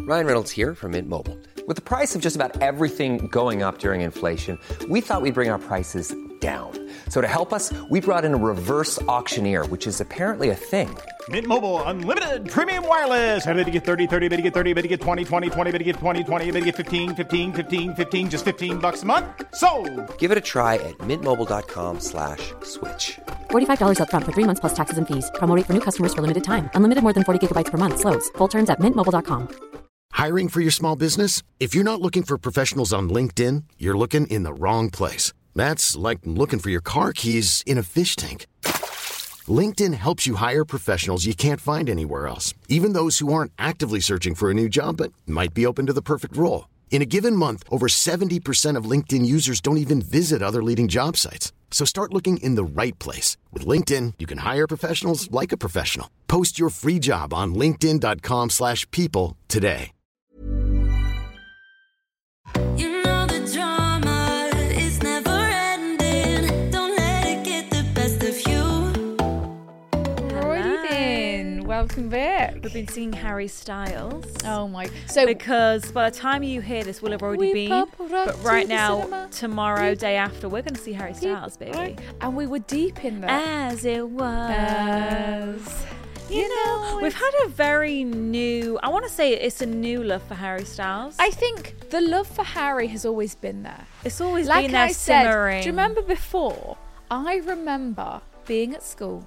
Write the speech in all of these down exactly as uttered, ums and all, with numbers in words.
Ryan Reynolds here from Mint Mobile. With the price of just about everything going up during inflation, we thought we'd bring our prices down. So to help us, we brought in a reverse auctioneer, which is apparently a thing. Mint Mobile Unlimited Premium Wireless. How to get thirty, thirty, how to get thirty, how to get twenty, twenty, twenty, how to get twenty, twenty, how to get fifteen, fifteen, fifteen, fifteen, just fifteen bucks a month? Sold! Give it a try at mintmobile.com slash switch. forty-five dollars up front for three months plus taxes and fees. Promo rate for new customers for limited time. Unlimited more than forty gigabytes per month. Slows full terms at mint mobile dot com. Hiring for your small business? If you're not looking for professionals on LinkedIn, you're looking in the wrong place. That's like looking for your car keys in a fish tank. LinkedIn helps you hire professionals you can't find anywhere else, even those who aren't actively searching for a new job but might be open to the perfect role. In a given month, over seventy percent of LinkedIn users don't even visit other leading job sites. So start looking in the right place. With LinkedIn, you can hire professionals like a professional. Post your free job on linkedin.com slash people today. You know the drama is never ending. Don't let it get the best of you. Alrighty then, welcome back. We've been singing Harry Styles. Oh my! So because by the time you hear this, we'll have already We been. pop up But right to the now, cinema. tomorrow, We- day after, we're going to see Harry Styles, baby. Right. And we were deep in that. As it was. As- You You know, know, we've it's- had a very new. I want to say it's a new love for Harry Styles. I think the love for Harry has always been there. it's always Like been there I said, simmering. do you remember before? I remember being at school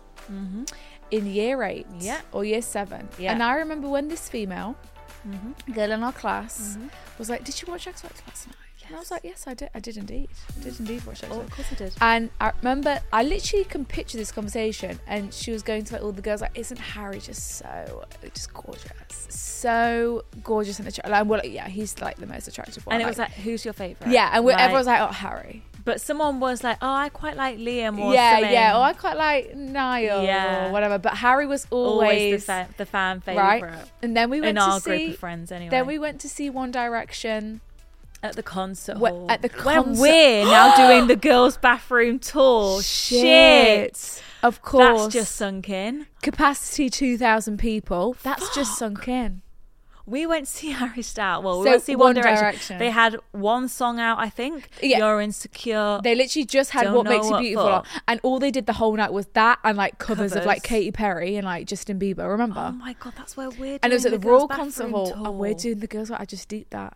in year eight Yeah. or year seven. Yeah. And I remember when this female girl in our class was like, "Did you watch X Factor last night?" And I was like, "Yes, I did. I did indeed. I did indeed watch X Oh, Factor." of course I did. And I remember, I literally can picture this conversation, and she was going to like all the girls like, "Isn't Harry just so, just gorgeous, so gorgeous and attractive?" And we're like, "Yeah, he's like the most attractive one." And it was like, who's your favourite? yeah, and we're, Like- everyone was like, "Oh, Harry." But someone was like, oh, I quite like Liam or yeah, something. yeah. Oh, I quite like Niall Yeah. or whatever. But Harry was always, always the, fa- the fan favourite. right. And then we went In to our see. group of friends, anyway. Then we went to see One Direction. At the concert Wh- hall. at the When concert- we're now doing the girls' bathroom tour. Shit. Of course. That's just sunk in. Capacity two thousand people. That's just sunk in. We went to see Harry Styles. Well, we So, went to see One, One Direction. Direction. They had one song out, I think. Yeah. You're Insecure. They literally just had Don't What know Makes You what Beautiful. for. And all they did the whole night was that and like covers, of like Covers. Katy Perry and like Justin Bieber, remember? Oh my God, that's where we're doing and it was at the, girls' Royal Concert bathroom Hall tour. and we're doing the girls. I just deep that.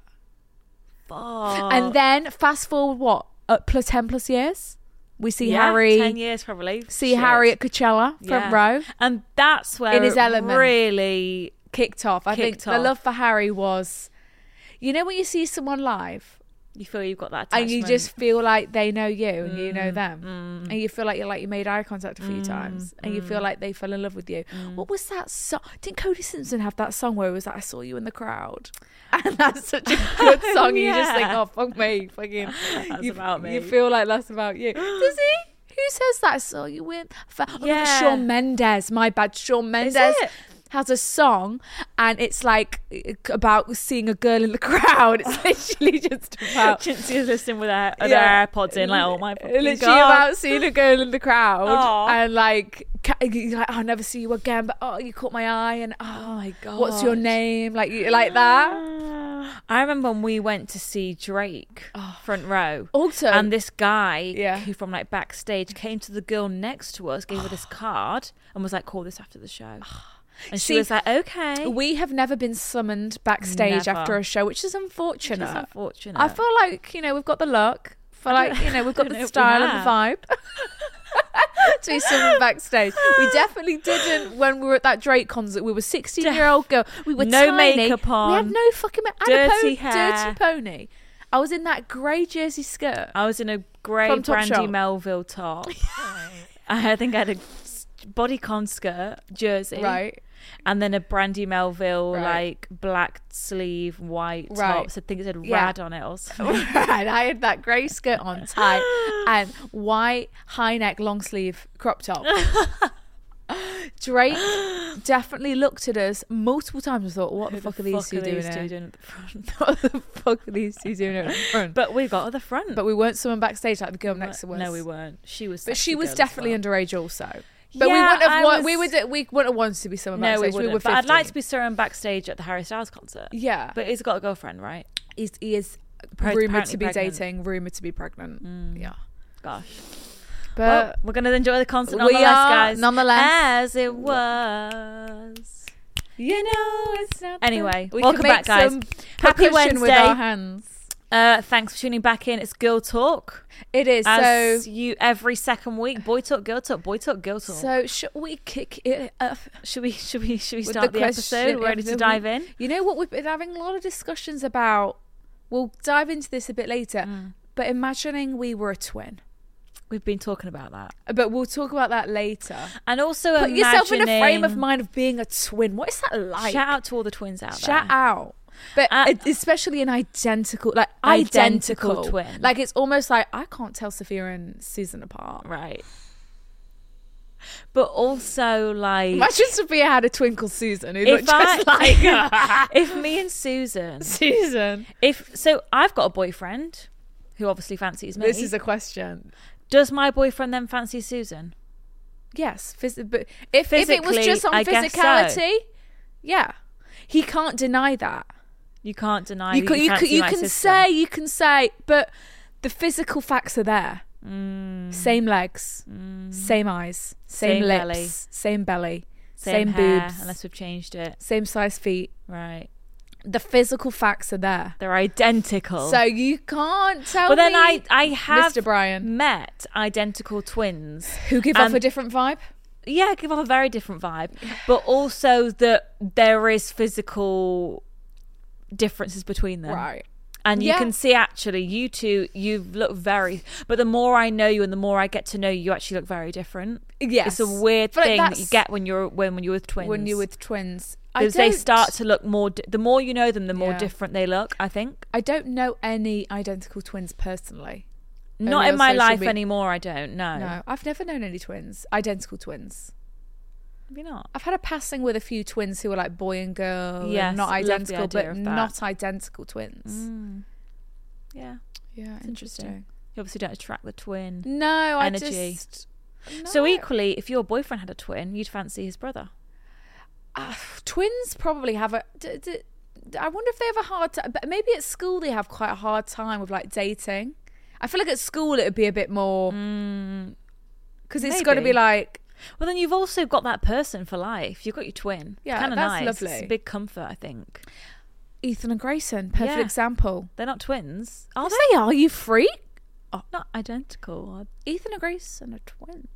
Fuck. And then fast forward what? Uh, plus ten plus years? We see Yeah, Harry. ten years probably. See Shit. Harry at Coachella, front Yeah. row. And that's where In his it element. really Kicked off. I think Kicked the off. love for Harry was, you know, when you see someone live you feel you've got that attachment. and you just feel like they know you and you know Mm, them, mm. and you feel like you like you made eye contact a few Mm, times, and you feel mm. like they fell in love with you. What was that song? Didn't Cody Simpson have that song where it was like, "I saw you in the crowd"? And that's such a good song. You just think, Yeah. "Oh fuck me, fucking." That's you, about me. You feel like that's about you. Does he? Who says that? I saw you in. Oh, no, Yeah. that's Shawn Mendes. My bad. Shawn Mendes it? has a song, and it's like about seeing a girl in the crowd. It's literally just about. Chintzia listening with her, with Yeah. her AirPods in, like, oh my fucking Literally God. about seeing a girl in the crowd, Aw. and like, ca- you're like, "Oh, I'll never see you again," but oh, you caught my eye, and oh, my God. what's your name? Like, you like that. I remember when we went to see Drake front row. Also, And this guy Yeah. who from like backstage came to the girl next to us, gave her this card and was like, call this after the show. And she See, was like, okay. we have never been summoned backstage Never. after a show, which is unfortunate. Which is unfortunate. I feel like, you know, we've got the look. I feel I don't- like, you know, we've I got don't know the if we style and the have. vibe. To be summoned backstage. We definitely didn't when we were at that Drake concert. We were sixteen year old girl. We were No tiny. makeup We had on. no fucking ma- I had a Dirty po- hair. dirty pony. I was in that grey jersey skirt. I was in a grey From Brandy Topshop. Melville top. I think I had a bodycon skirt, jersey. Right. And then a Brandy Melville, Right. like, black sleeve, white Right. top. So I think it said Yeah. rad on it or something. Right, I had that grey skirt on tight and white high neck long sleeve crop top. Drake definitely looked at us multiple times and thought, what the Who fuck are these two doing these here? two doing at the front? What the fuck are these two doing at the front? But we got at the front. But we weren't someone backstage like the girl next to us. No, we weren't. She was But sexy she was girl as definitely well. underage also. But we Yeah, wouldn't have. I Wa- was- we would. We wouldn't have wanted to be someone No, backstage. we wouldn't. were but I'd like fifteen. to be someone backstage at the Harry Styles concert. Yeah, But he's got a girlfriend, right? he's, he is Appar- rumored apparently to be pregnant. dating. Rumored to be pregnant. Yeah, Gosh. but Well, we're going to enjoy the concert we nonetheless, are, guys. nonetheless. As it was. you know, it's not. Anyway, we welcome can back, make guys. some Happy percussion with Wednesday. our hands. Uh, thanks for tuning back in. It's Girl Talk. It is As so. you every second week. Boy Talk, Girl Talk, Boy Talk, Girl Talk. So should we kick it off? should we should we should we with start the, question episode? We're ready of to the dive week? in. You know what? We've been having a lot of discussions about. We'll dive into this a bit later. Mm. But imagining we were a twin. We've been talking about that. But we'll talk about that later. And also Put yourself in a frame of imagining- mind of being a twin. What is that like? Shout out to all the twins out Shout there. out. But Uh, it- especially an identical, like Identical identical, twin. Like it's almost like I can't tell Sophia and Susan apart. Right. But also, like, Imagine Sophia had a twinkle Susan who if looked just like I, if me and Susan, Susan. if so, I've got a boyfriend who obviously fancies me. This is a question. Does my boyfriend then fancy Susan? Yes, phys- but if if it was Physically, just on I guess so. physicality, yeah, he can't deny that. You can't deny. You that can you, fancy can, you my can sister. say you can say, but the physical facts are there. Mm. Same legs, same eyes, same, Same lips, belly. same belly, same, same, hair, boobs, unless we've changed it. same size feet. Right. The physical facts are there. They're identical. So you can't tell but then me, I, I have Mister Brian, met identical twins who give off and- a different vibe. yeah, give off a very different vibe, but also that there is physical differences between them. Right. And you Yeah. can see actually you two, you look very, but the more I know you and the more I get to know you, you actually look very different. Yes. It's a weird But thing that you that's- get when you're when, when you're with twins. When you're with twins, I because they don't- start to look more, di- the more you know them, the more Yeah. different they look, I think. I don't know any identical twins personally. Not Only in on my social life media. anymore, I don't, no. No, I've never known any twins, identical twins. Maybe not. I've had a passing with a few twins who were like boy and girl, Yes, and not love the identical, idea but of that. not identical twins. Mm. Yeah. Yeah, It's interesting. interesting. You obviously don't attract the twin. No, Energy. I just. So no. equally, if your boyfriend had a twin, you'd fancy his brother. Uh, twins probably have a. D- d- I wonder if they have a hard time. But maybe at school they have quite a hard time with like dating. I feel like at school it would be a bit more because it's got to be maybe. like. Well, then you've also got that person for life. You've got your twin. Yeah, kind of that's nice. lovely. It's a big comfort, I think. Ethan and Grayson, perfect Yeah. example. They're not twins, are Yes, they? they are. You freak. Not identical. Ethan and Grayson are twins.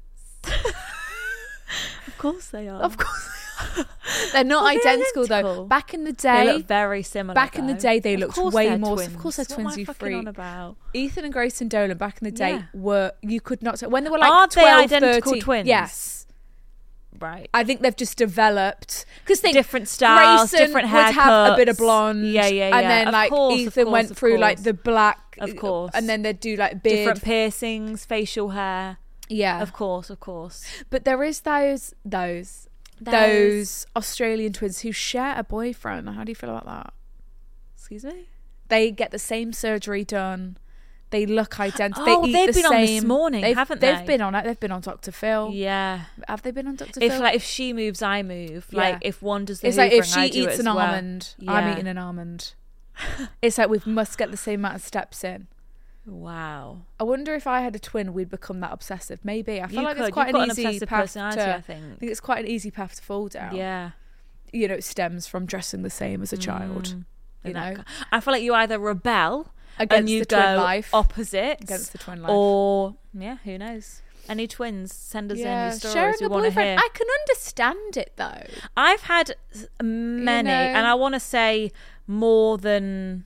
Of course they are. Of course, they're not Are they identical, though. identical? Back in the They day, look very similar. back in the though. day, they Of looked course way they're more- Twins. of course they're What twins, am I you fucking on freak. about? Ethan and Grayson Dolan back in the day Yeah. were you could not when they were like Are they twelve, identical thirteen twins? Yes, Right. I think they've just developed because they Different styles, Grayson different would have a bit of haircuts. blonde, Yeah, yeah, and yeah. then Of like course, of Ethan course, went of through like course. the black, Of course. and then they'd do like beard, Different piercings, facial hair. yeah, Of course, of course. But there is those those Those- those Australian twins who share a boyfriend. How do you feel about that? Excuse me? They get the same surgery done. They look identical. Oh, they eat they've the been on This same- Morning, they've, haven't They've they? been on it. They've been on Doctor Phil. Yeah. Have they been on Doctor If Phil? like if she moves, I move. Yeah. Like if one does the it's like if hoovering, she I do it eats as an well. almond, I'm Yeah. eating an almond. It's like we must get the same amount of steps in. Wow. I wonder if I had a twin, we'd become that obsessive. Maybe. I feel You like could. it's quite You've an got an easy obsessive path personality, to. I think. it's quite an easy path to fall down. Yeah. You know, it stems from dressing the same as a child. Mm. You In that know, ki- I feel like you either rebel Against and you the twin go life. opposite Against the twin life. or yeah, who knows? Any twins? Send us in your stories. sharing We a want to hear. boyfriend. I can understand it though. I've had s- many, know. and I want to say more than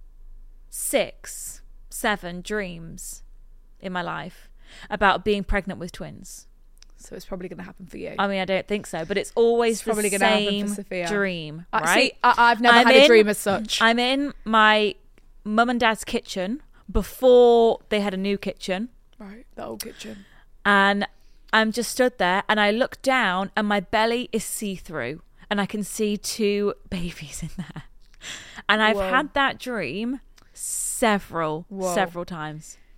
six, seven dreams in my life about being pregnant with twins. So it's probably going to happen for you. I mean, I don't think so, but it's always It's probably the gonna happen for same Sophia. dream, I- right? See, I, I've never I'm had a in- dream as such. I'm in my mum and dad's kitchen before they had a new kitchen, right, the old kitchen. and I'm just stood there, and I look down, and my belly is see-through, and I can see two babies in there. And I've Whoa. had that dream several, Whoa. several times.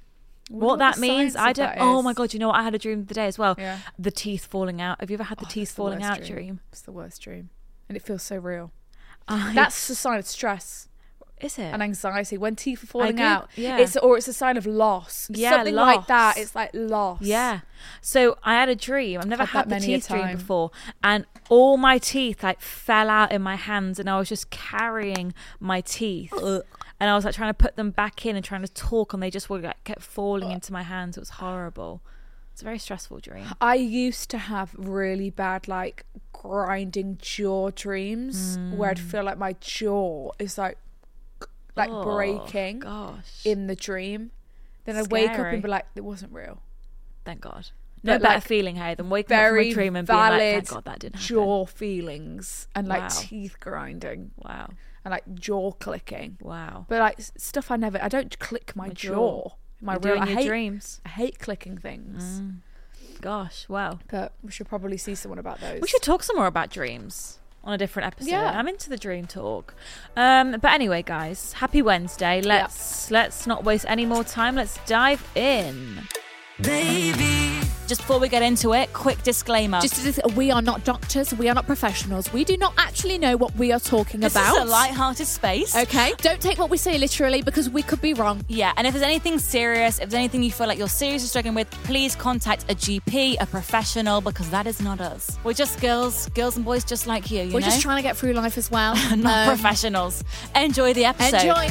What that the means, science I of don't. that Oh is. my god! You know what? I had a dream the day as well. Yeah. The teeth falling out. Have you ever had the Oh, teeth that's the falling worst out dream? It's the worst dream, and it feels so real. I- That's a sign of stress is it? and anxiety when teeth are falling agree. out. Yeah. It's or it's a sign of loss. Yeah, Something like that. loss. It's like loss. Yeah. So I had a dream. I've never Had had, that the many a teeth dream time. before, and all my teeth like fell out in my hands, and I was just carrying my teeth, and I was like trying to put them back in and trying to talk, and they just were like, kept falling into my hands. It was horrible. It's a very stressful dream. I used to have really bad like grinding jaw dreams where I'd feel like my jaw is like like Oh, breaking Gosh. in the dream. Then I'd wake up Scary. and be like, it wasn't real. Thank God. No But, better like, feeling, hey, than waking up from Very a dream and being like, valid thank God that didn't happen. jaw feelings and like Wow. teeth grinding Wow. and like jaw clicking. Wow. But like s- stuff I never, I don't click my, My jaw. jaw. My You're real, doing I your hate, dreams. I hate clicking things. Gosh, wow. But we should probably see someone about those. We should talk some more about dreams on a different episode. Yeah. I'm into the dream talk. Um, but anyway, guys, happy Wednesday. Let's let's not waste any more time. Let's dive in. Baby. Just before we get into it, quick disclaimer. Just as we are not doctors, we are not professionals. We do not actually know what we are talking this about. is a light-hearted space. Okay, don't take what we say literally because we could be wrong. Yeah, and if there's anything serious, if there's anything you feel like you're seriously struggling with, please contact a G P, a professional, because that is not us. We're just girls, girls and boys just like you, you We're know? just trying to get through life as well. not Um, professionals. Enjoy the episode. Enjoy.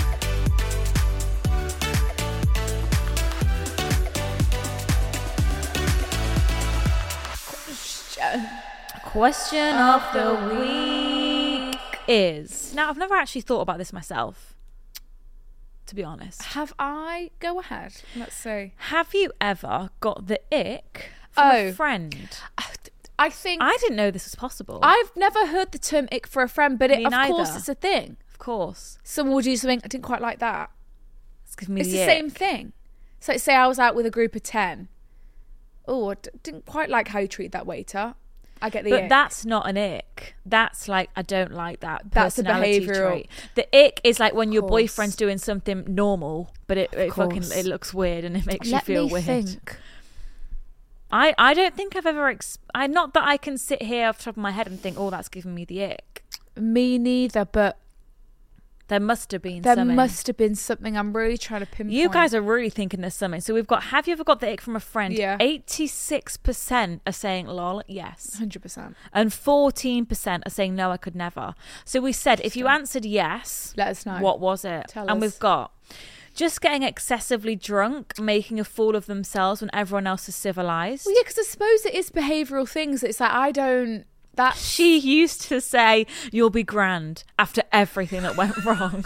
Question of the week is now. I've never actually thought about this myself, to be honest. Have I? Go ahead. Let's see. Have you ever got the ick from Oh. a friend? I think I didn't know this was possible. I've never heard the term ick for a friend, but it, Me of neither. course it's a thing. of course, Someone will do something I didn't quite like that. it's giving me It's the, the ick. same thing. So say I was out with a group of ten. Oh, I d- didn't quite like how you treat that waiter. I get the But ick. that's not an ick. That's like, I don't like that. That's a personality behavioural- trait. The ick is like when your course. boyfriend's doing something normal, but it, it fucking course. it looks weird and it makes Let you feel me weird. think. I, I don't think I've ever. Ex- I not that I can sit here off the top of my head and think, oh, that's giving me the ick. Me neither, but There must have been there something. must have been something. I'm really trying to pinpoint. You guys are really thinking there's something. So we've got, have you ever got the ick from a friend? Yeah. eighty-six percent are saying lol, yes. one hundred percent. And fourteen percent are saying no, I could never. So we said, if you answered yes, Let us know. what was it? Tell and us. we've got just getting excessively drunk, making a fool of themselves when everyone else is civilized. Well, yeah, because I suppose it is behavioural things. It's like I don't. That She used to say, you'll be grand after everything that went wrong.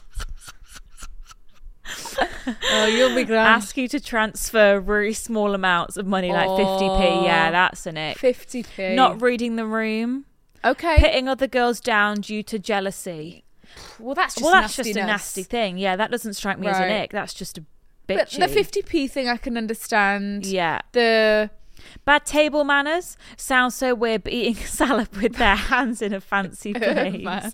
oh, you'll be glad. Ask you to transfer really small amounts of money, like fifty p. Yeah, that's an ick. fifty p. Not reading the room. okay. Pitting other girls down due to jealousy. Well, that's just Well, that's just a nastiness. nasty thing. Yeah, that doesn't strike me as an Right. ick. That's just a But bitchy. the fifty p thing I can understand. Yeah. The Bad table manners. Sounds so weird, but eating salad with their hands in a fancy place. Man.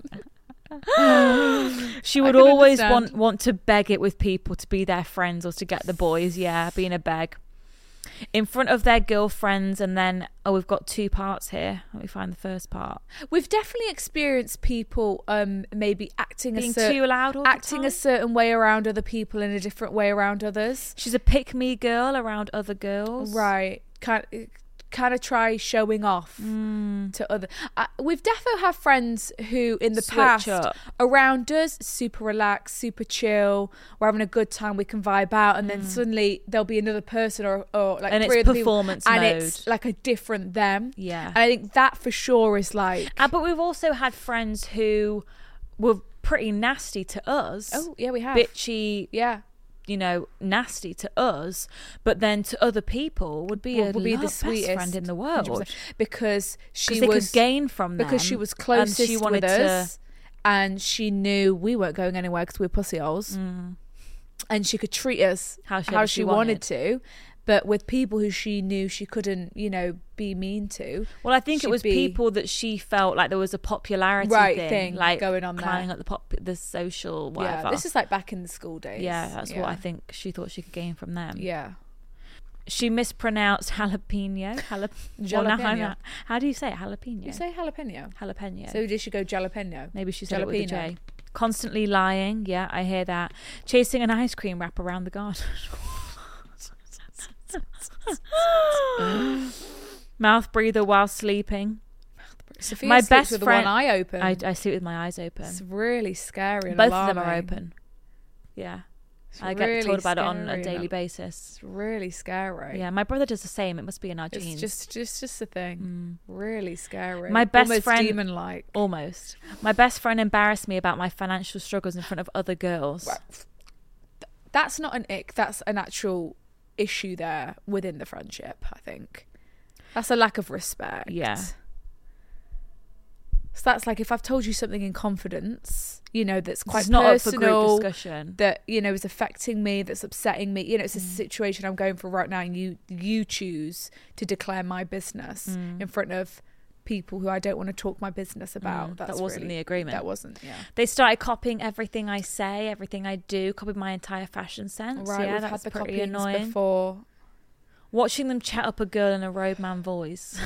She would can always understand. want want to beg it with people to be their friends or to get the boys. Yeah, being a beg. In front of their girlfriends, and then, oh, we've got two parts here. Let me find the first part. We've definitely experienced people um maybe acting Being a cer- too loud all the acting time. a certain way around other people in a different way around others. She's a pick-me girl around other girls. Right. Kind kind of try showing off to other. Uh, we've definitely have friends who in the Switch past up. around us super relaxed, super chill. We're having a good time. We can vibe out, and then suddenly there'll be another person or or like And three it's other people, performance and mode. it's like a different them. Yeah. And I think that for sure is like. Uh, but we've also had friends who were pretty nasty to us. Oh yeah, we have. Bitchy, Yeah. you know, nasty to us, but then to other people would be Would- a would be the best sweetest friend in the one hundred world. percent. because she Because they was could gain from them. because she was and closest she wanted with to- us, and she knew we weren't going anywhere because we were pussy holes, and she could treat us How how she she, ever she wanted wanted. to. But with people who she knew she couldn't, you know, be mean to. Well, I think it she'd was be- people that she felt like there was a popularity Right thing, thing like going on climbing there. up the pop, the social whatever. Yeah, this is like back in the school days. Yeah, that's yeah. what I think she thought she could gain from them. Yeah. She mispronounced jalapeno. Jalap- well, now I'm Jalapeno. not- how do you say it? Jalapeno. You say jalapeno. jalapeno. So did she go jalapeno? Maybe she said it with a Jalapeno. J. Constantly lying. Yeah, I hear that. Chasing an ice cream wrap around the garden. Mouth breather while sleeping. Sophia My sleeps best with friend. one eye open. I, I sleep with my eyes open. It's really scary. And Both of them are alarming. open. Yeah. It's I get really told about it on a scary, daily like- basis. It's really scary. Yeah, my brother does the same. It must be in our It's genes. just, just, just a thing. Really scary. My best Almost friend- demon-like. Almost. My best friend embarrassed me about my financial struggles in front of other girls. That's not an ick. That's an actual issue there within the friendship. I think that's a lack of respect. Yeah. So that's like if I've told you something in confidence, you know, that's quite It's not up for personal, group discussion. that you know is affecting me, that's upsetting me. You know, it's Mm. a situation I'm going through right now, and you you choose to declare my business Mm. in front of people who I don't want to talk my business about. Mm, That's that wasn't really- the agreement. That wasn't. Yeah. They started copying everything I say, everything I do, copied my entire fashion sense. Right. yeah, we've that's had the pretty copyings annoying. before. Watching them chat up a girl in a roadman voice.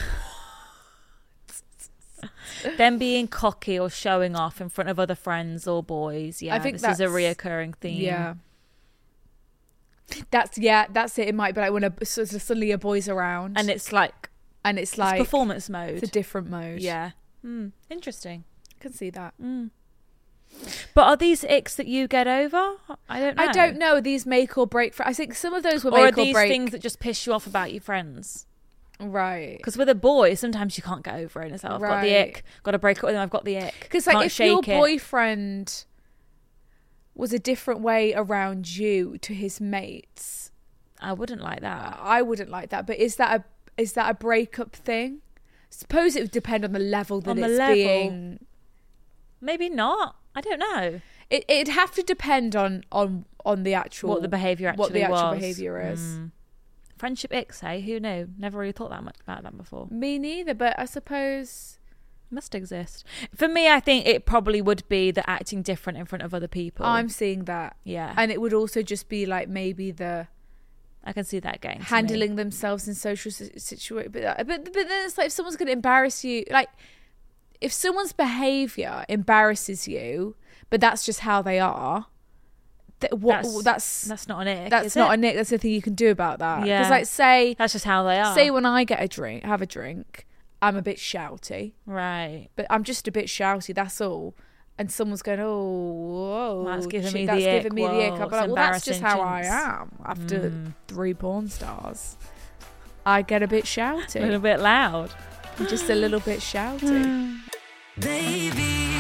Them being cocky or showing off in front of other friends or boys. Yeah, I think this is a that's- reoccurring theme. Yeah. That's yeah. That's it. It might be like when a so suddenly a boy's around, And it's like, and it's it's like performance mode. It's a different mode. Yeah. Mm, interesting. I can see that. But are these icks that you get over? I don't know. I don't know. These make or break. For, I think some of those were Or are make or these break. things that just piss you off about your friends? Right. Because with a boy, sometimes you can't get over it. And it's like, I've got the Right. ick. Got to break up with him. I've got the ick. Because like Can't if your shake it. boyfriend was a different way around you to his mates, I wouldn't like that. I wouldn't like that. But is that a is that a breakup thing? Suppose it would depend on the level that On the it's level. being. Maybe not. I don't know. It it'd have to depend on on on the actual What the behaviour actually what the actual was. behaviour is. Mm. Friendship icks, hey? Who knew? Never really thought that much about that before. Me neither. But I suppose Must exist. For me, I think it probably would be the acting different in front of other people. I'm seeing that. Yeah. And it would also just be like maybe the I can see that getting to me. handling themselves in social situations. But, but but then it's like if someone's going to embarrass you, like if someone's behaviour embarrasses you, but that's just how they are. Th- what That's- that's That's not an ick. that's is not it? a nick. That's nothing you can do about that. Yeah. Because like say That's just how they are. say when I get a drink, have a drink, I'm a bit shouty, Right. but I'm just a bit shouty. That's all. And someone's going, oh, whoa, That's giving shit, me that's the ick. giving me the ick. Whoa, I'm it's like, well, that's just how I embarrassing, am after Mm. three porn stars. I get a bit A little shouty, bit loud. just a little bit shouty. Baby,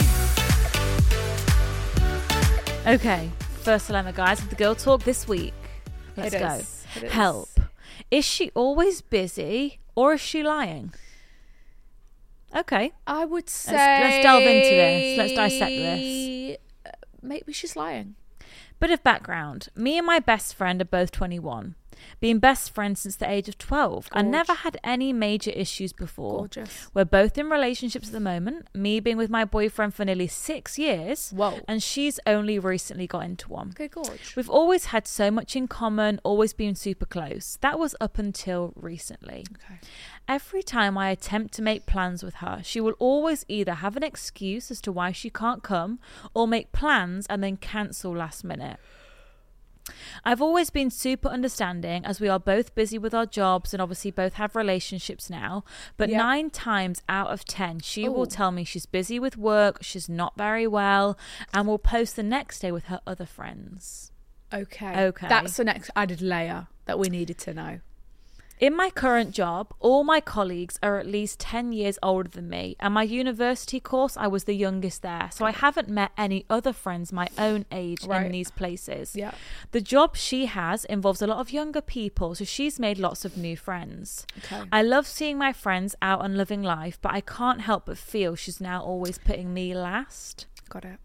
Okay. First dilemma, guys, with the girl talk this week. Let's It go. is. It is. Help. Is she always busy or is she lying? Okay. I would say. let's delve into this. Let's dissect this. uh, Maybe she's lying. Bit of background. Me and my best friend are both twenty-one. Been best friends since the age of twelve. I Gorge. never had any major issues before. Gorgeous. We're both in relationships at the moment. Me being with my boyfriend for nearly six years. Whoa. And she's only recently got into one. Okay, gorge. We've always had so much in common, always been super close. That was up until recently. Okay. Every time I attempt to make plans with her, she will always either have an excuse as to why she can't come or make plans and then cancel last minute. I've always been super understanding as we are both busy with our jobs and obviously both have relationships now. But Yeah. nine times out of ten, she will Ooh. tell me she's busy with work, she's not very well, and will post the next day with her other friends. Okay. Okay. That's the next added layer that we needed to know. In my current job, all my colleagues are at least ten years older than me, and my university course, I was the youngest there, so I haven't met any other friends my own age Right. in these places. Yeah. The job she has involves a lot of younger people, so she's made lots of new friends. Okay. I love seeing my friends out and living life, but I can't help but feel she's now always putting me last. Got it.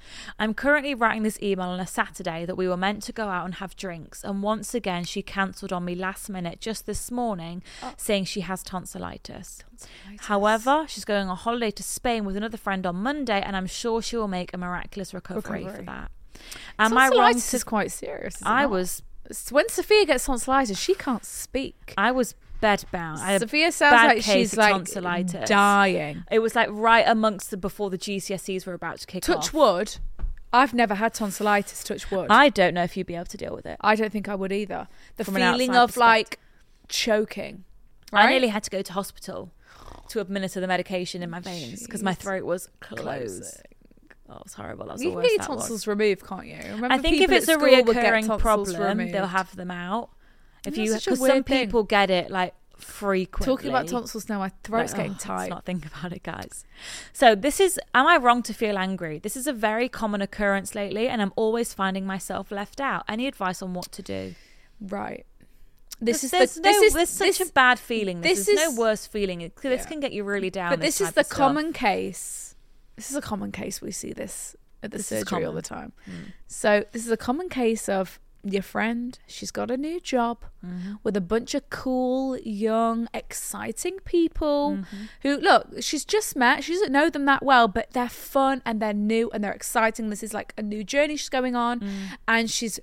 I'm currently writing this email on a Saturday that we were meant to go out and have drinks, and once again she cancelled on me last minute just this morning, oh. saying she has tonsillitis. tonsillitis. However, she's going on holiday to Spain with another friend on Monday, and I'm sure she will make a miraculous recovery, recovery. for that. Am I wrong? Tonsillitis is quite serious. Is I not? was when Sophia gets tonsillitis, she can't speak. I was bedbound. I Sophia sounds bad like case she's of like tonsillitis. dying. It was like right amongst the before the G C S Es were about to kick touch off. Touch wood. I've never had tonsillitis. Touch wood. I don't know if you'd be able to deal with it. I don't think I would either. The From feeling of like choking. Right? I nearly had to go to hospital to administer the medication in my veins because my throat was closed. Closing. Oh, it was horrible. That was you the can worst get your that tonsils was. removed, can't you? Remember I think if it's a reoccurring problem, removed. they'll have them out. If That's you, because some people thing. get it like frequently. Talking about tonsils now, my throat's like, getting oh, tight. Let's not think about it, guys. So this is, am I wrong to feel angry? This is a very common occurrence lately, and I'm always finding myself left out. Any advice on what to do? Right. This is there's the, no, this is there's such this, a bad feeling. This, this is, is no worse feeling. This yeah. can get you really down. But this, this is the common case. This is a common case. We see this at the this surgery all the time. Mm. So this is a common case of your friend. She's got a new job mm-hmm. with a bunch of cool, young, exciting people mm-hmm. who, look, she's just met. She doesn't know them that well, but they're fun and they're new and they're exciting. This is like a new journey she's going on, mm. and she's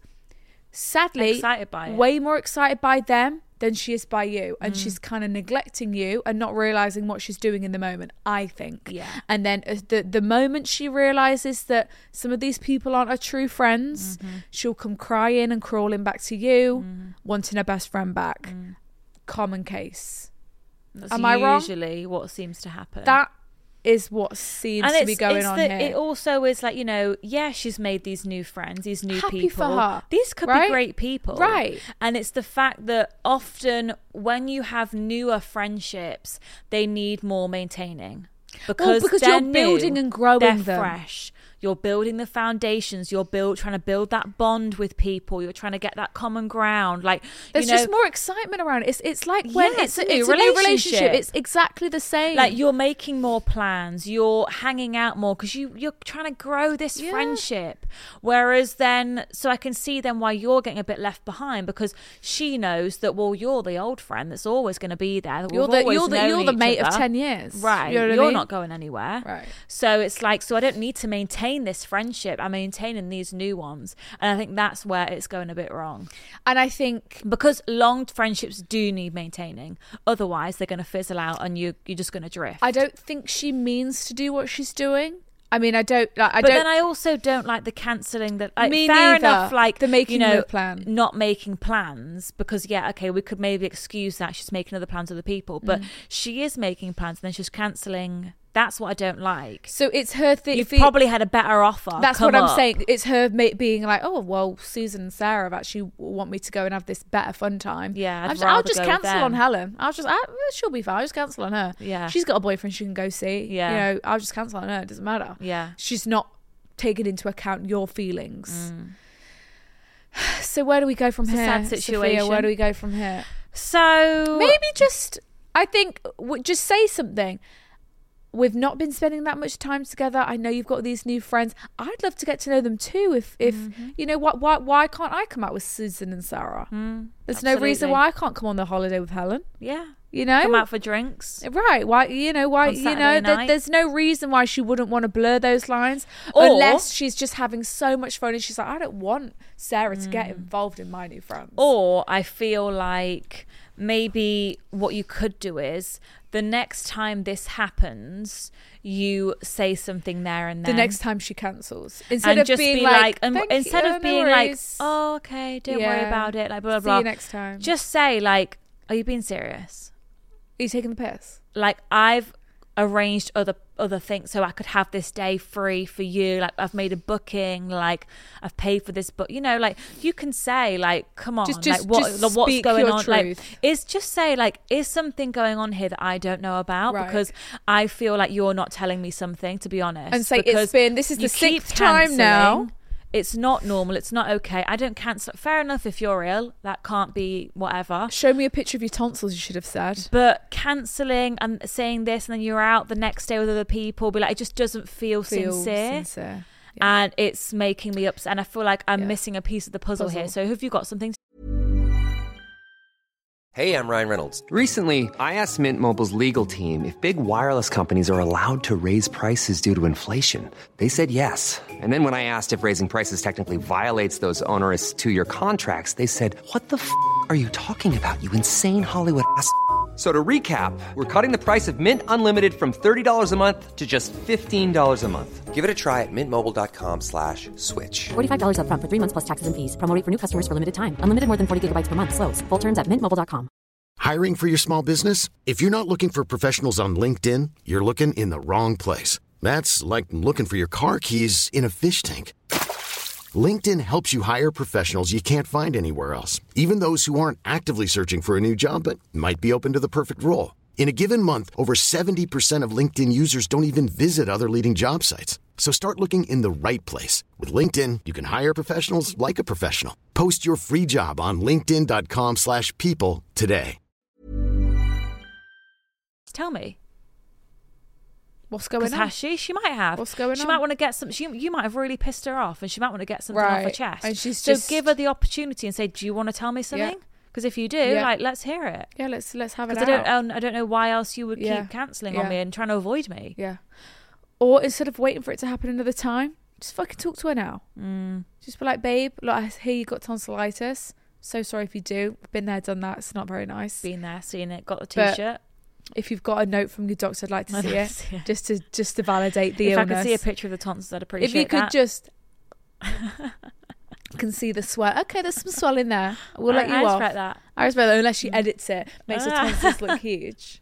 sadly excited by it. way more excited by them than she is by you, and mm. she's kind of neglecting you and not realizing what she's doing in the moment, I think. Yeah. And then uh, the the moment she realizes that some of these people aren't her true friends, mm-hmm. she'll come crying and crawling back to you, mm. wanting her best friend back. Mm. Common case. That's Am I wrong? Usually what seems to happen. That is what seems and to be going on the, here. It also is like, you know, yeah, she's made these new friends, these new Happy people. for her. These could right? be great people. Right. And it's the fact that often when you have newer friendships, they need more maintaining. Because, well, because they're you're building new, and growing they're them. fresh. You're building the foundations. You're build, trying to build that bond with people. You're trying to get that common ground. Like there's you know, just more excitement around it. It's it's like when yeah, it's, it's, a, a, it's new a new relationship. relationship. It's exactly the same. Like you're making more plans. You're hanging out more because you you're trying to grow this yeah. friendship. Whereas then, so I can see then why you're getting a bit left behind because she knows that well you're the old friend that's always going to be there. That you're the you're the known you're the each mate other. of ten years, right? You know what you're I mean? not going anywhere, right? So it's like so I don't need to maintain this friendship. I'm maintaining these new ones, and I think that's where it's going a bit wrong. And I think because long friendships do need maintaining, otherwise they're going to fizzle out, and you you're just going to drift. I don't think she means to do what she's doing. I mean, I don't. Like, I but don't. then I also don't like the cancelling. That like, me fair neither. enough. Like the making you know, no plan, not making plans because yeah, okay, we could maybe excuse that she's making other plans with other people, but mm. she is making plans and then she's cancelling. That's what I don't like. So it's her thing. You've probably had a better offer. That's come what I'm up. saying. It's her mate being like, oh well, Susan and Sarah have actually want me to go and have this better fun time. Yeah, I'd I'll just, rather I'll just go with cancel them. on Helen. I'll just, I, she'll be fine. I'll just cancel on her. Yeah, she's got a boyfriend she can go see. Yeah, you know, I'll just cancel on her. It doesn't matter. Yeah, she's not taking into account your feelings. Mm. So where do we go from it's here? A sad situation. Sophia, where do we go from here? So maybe just, I think, w- just say something. We've not been spending that much time together. I know you've got these new friends. I'd love to get to know them too. If, if mm-hmm. you know, what, why, why can't I come out with Susan and Sarah? Mm, There's absolutely. no reason why I can't come on the holiday with Helen. Yeah, you know, come out for drinks. Right? Why? You know why? On You Saturday know, night. th- there's no reason why she wouldn't want to blur those lines, or, unless she's just having so much fun and she's like, I don't want Sarah mm. to get involved in my new friends. Or I feel like maybe what you could do is the next time this happens, you say something there and then. The next time she cancels, instead and of just being be like, and Thank instead you, of oh, being no like, worries. oh, okay, don't yeah. worry about it, like blah blah See blah. you next time. Just say like, are you being serious? Are you taking the piss? Like I've arranged other other things so I could have this day free for you. Like I've made a booking. Like I've paid for this book. You know, like you can say like, come on, just, just, like what, just like, what's speak going your on? Truth. Like, is just say like, is something going on here that I don't know about? Right. Because I feel like you're not telling me something. To be honest, and say because it's been this is you the keep sixth time now. cancelling. It's not normal. It's not okay. I don't cancel. Fair enough if you're ill. That can't be whatever. Show me a picture of your tonsils, you should have said. But cancelling and saying this and then you're out the next day with other people, be like, it just doesn't feel Feel sincere. sincere. and it's making me upset. And I feel like I'm Yeah. missing a piece of the puzzle, Puzzle. here. So have you got something? To- Hey, I'm Ryan Reynolds. Recently, I asked Mint Mobile's legal team if big wireless companies are allowed to raise prices due to inflation. They said yes. And then when I asked if raising prices technically violates those onerous two-year contracts, they said, what the f*** are you talking about, you insane Hollywood ass f- So to recap, we're cutting the price of Mint Unlimited from thirty dollars a month to just fifteen dollars a month. Give it a try at mintmobile.com slash switch. forty-five dollars up front for three months plus taxes and fees. Promo rate for new customers for limited time. Unlimited more than forty gigabytes per month. Slows full terms at mint mobile dot com. Hiring for your small business? If you're not looking for professionals on LinkedIn, you're looking in the wrong place. That's like looking for your car keys in a fish tank. LinkedIn helps you hire professionals you can't find anywhere else, even those who aren't actively searching for a new job but might be open to the perfect role. In a given month, over seventy percent of LinkedIn users don't even visit other leading job sites. So start looking in the right place. With LinkedIn, you can hire professionals like a professional. Post your free job on linkedin.com slash people today. Tell me. What's going Because on? has she? She might have. What's going she on? might want to get some. She, you might have really pissed her off, and she might want to get something off her Right. chest. And she's so just- give her the opportunity and say, "Do you want to tell me something?" Because if you do, Yeah. like, let's hear it. Yeah, let's let's have it Because I out. don't, um, I don't know why else you would Yeah. keep cancelling Yeah. on me and trying to avoid me. Yeah. Or instead of waiting for it to happen another time, just fucking talk to her now. Mm. Just be like, babe, look, I hear you got tonsillitis. So sorry if you do. Been there, done that. It's not very nice. Been there, seen it, got the But t-shirt. If you've got a note from your doctor, I'd like to I'd see like it, to see it. just to just to validate the If illness. I could see a picture of the tonsils, I'd appreciate If you could that. just can see the sweat. Okay, there's some swelling there. We'll let I- you I off. respect that. I respect that unless she edits it, makes the tonsils look huge.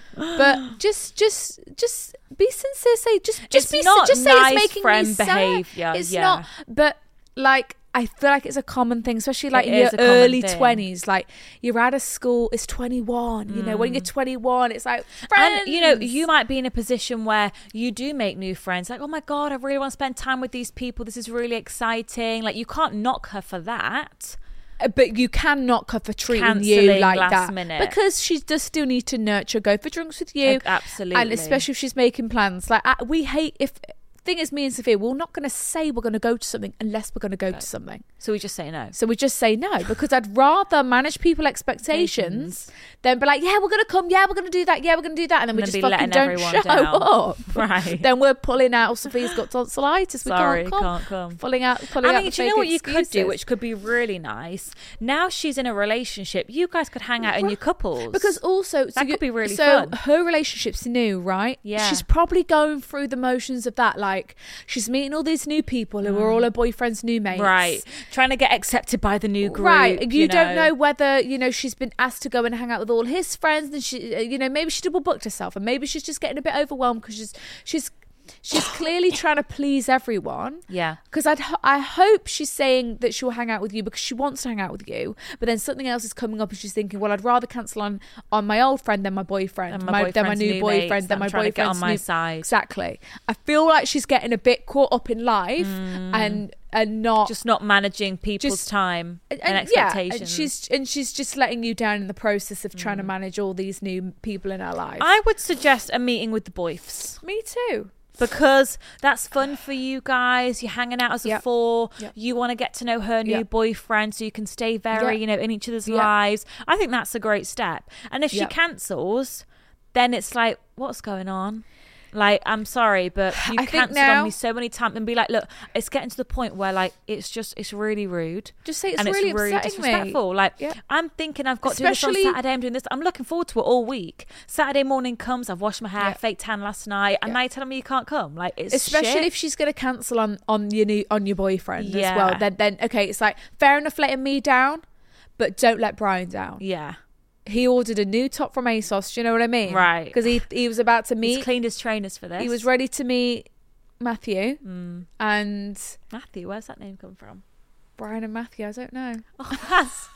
But just, just, just be sincere. Say just, just It's be. not just say nice it's making friend me sad. behaviour, It's yeah. not. But like, I feel like it's a common thing, especially like It in your is a common early thing. twenties. Like you're out of school, it's twenty-one. You know, when you're twenty-one, it's like friends. And you know, you might be in a position where you do make new friends. Like, oh my god, I really want to spend time with these people. This is really exciting. Like, you can't knock her for that. Uh, But you can knock her for treating you Cancelling like last that minute. because she does still need to nurture, go for drinks with you, Like, absolutely. and especially if she's making plans. Like I, we hate if. Thing is, me and Sophia, we're not going to say we're going to go to something unless we're going to go to something. So we just say no. So we just say no because I'd rather manage people expectations than be like, yeah, we're going to come, yeah, we're going to do that, yeah, we're going to do that, and then And we then just be fucking letting don't everyone show down. up. Right. Then we're pulling out. Sophia's got tonsillitis. We Sorry, can't come. can't come. Pulling out. Pulling I out mean, the do you know fake what you could do, excuses. which could be really nice? Now she's in a relationship. You guys could hang out in your couples. Because also, so that you- could be really so fun. her relationship's new, right? Yeah. She's probably going through the motions of that. Like, she's meeting all these new people who are all her boyfriend's new mates. Right. Trying to get accepted by the new group. Right, you, you don't know whether you know she's been asked to go and hang out with all his friends, and she, uh, you know, maybe she double booked herself, and maybe she's just getting a bit overwhelmed because she's she's she's clearly trying to please everyone. Yeah. Because I'd ho- I hope she's saying that she'll hang out with you because she wants to hang out with you, but then something else is coming up and she's thinking, well, I'd rather cancel on on my old friend than my boyfriend, And my than my boyfriend's new new boyfriend, mates than that my I'm trying to get boyfriend's on my new- side. Exactly. I feel like she's getting a bit caught up in life and and not Just not managing people's Just- time and, and, expectations. Yeah, and she's and she's just letting you down in the process of trying to manage all these new people in her life. I would suggest a meeting with the boyfs. Me too. Because that's fun for you guys. You're hanging out as a Yep. four. Yep. You want to get to know her new Yep. boyfriend so you can stay very, Yep. you know, in each other's Yep. lives. I think that's a great step. And if she Yep. cancels, then it's like, what's going on? Like, I'm sorry, but you I think cancelled now- on me so many times, and be like, look, it's getting to the point where like it's just it's really rude. Just say it's and really it's really upsetting me. disrespectful. Like, Yeah. I'm thinking I've got to do this Especially- on Saturday. I'm doing this. I'm looking forward to it all week. Saturday morning comes. I've washed my hair, Yeah. fake tan last night, and Yeah. now you're telling me you can't come. Like, it's Especially shit. if she's going to cancel on on your new on your boyfriend as Yeah. well. Then then okay, it's like fair enough letting me down, but don't let Brian down. Yeah. He ordered a new top from ASOS. Do you know what I mean? Right. Because he he was about to meet. He's cleaned his trainers for this. He was ready to meet Matthew Mm. and Matthew, where's that name come from? Brian and Matthew. I don't know. Oh, that's...